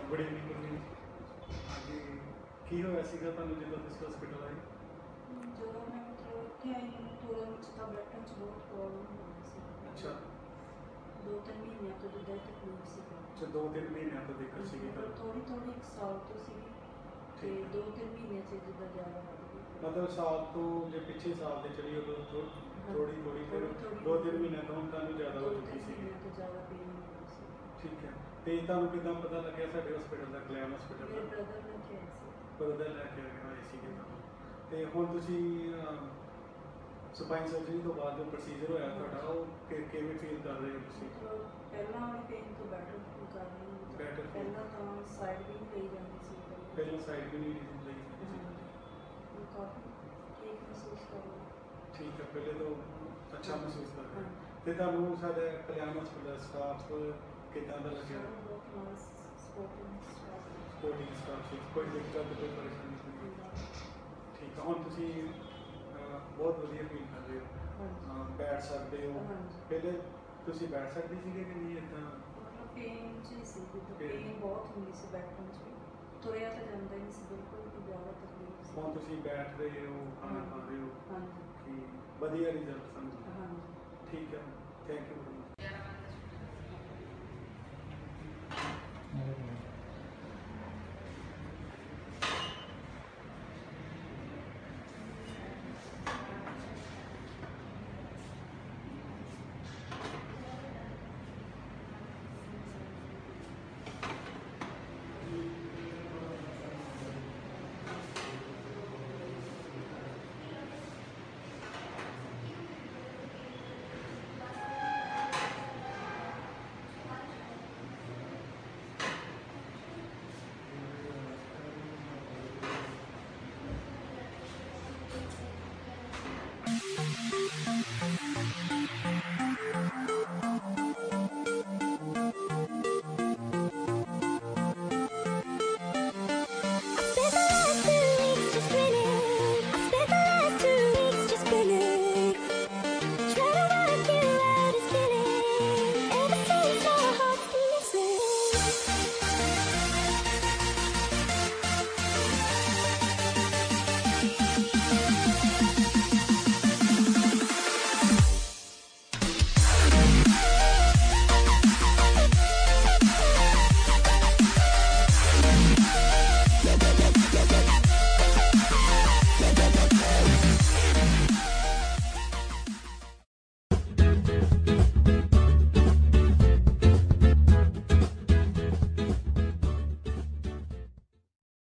Good evening Gurmeet. हाँ जी, की होया सीगा तुहानूं जदों तुसीं हॉस्पिटल आए? जो मैं मतलब इत्थे आई मैनूं तुरन च तां बैठण च बहुत प्रॉब्लम हो रही सी। अच्छा, 2-3 महीनों तो जिद्दां तकलीफ सी। अच्छा 2-3 महीनों तो दिक्कत सीगी मतलब तुहानूं। थोड़ी थोड़ी 1 साल तो सी ते ठीक है, 2-3 महीने च जिद्दां ज़्यादा वध गई। मतलब साल तो जे पिछले साल ते चली उदों हाँ थोड़ी थोड़ी फिर थोड़ी 2-3 महीनों तो हुण तुहानूं ज़्यादा हो चुकी 2-3 सीगी। महीनों तो ज़्यादा पेन हो रही सी। ठीक है, ते तुहानूं किद्दां पता लग्गिया साडे हॉस्पिटल दा, कल्याण हॉस्पिटल मेरे दा? ब्रदर ने किहा सी। ब्रदर लैके आए सीगे तुहानूं। ते हुण तुसीं स्पाइन सर्जरी तो बाद जो प्रोसीजर होया तुहाडा ओह किवें फील कर रहे हो तुसीं? मतलब पहला वाली पेन तो बेटर फील कर रही हूँ। Better feel पहला तो साइड भी नहीं ली जाती सी पहले साइड भी नहीं लई जाती सी। हाँ काफ़ी ठीक महसूस कर रही हूँ। ठीक है, पहले तो अच्छा हाँ महसूस कर रहे हाँ हो। ते तुहानूं साडे कल्याण हॉस्पिटल स्टाफ किद्दां दा लग्गिया? सारे बहुत nice supporting staff supporting staff सी, कोई दिक्कत कोई परेशानी कोई? ठीक है, हुण तुसीं बहुत वधिया फील कर रहे हो, बैठ सकते हो। हाँ जी पहले तुसीं बैठ सकदे सीगे कि नहीं इदां? मतलब पेन च ही सी Pain। पेन बहुत होंदी सी बैठण च भी तुरिया तो जांदा ही नहीं सी बिल्कुल भी ज़्यादा तकलीफ सी। हुण तुसीं बैठ रहे हो, खाना खा रहे हो, हाँ जी कि वधिया रिजल्ट समझो। हाँ जी। ठीक है, थैंक यू।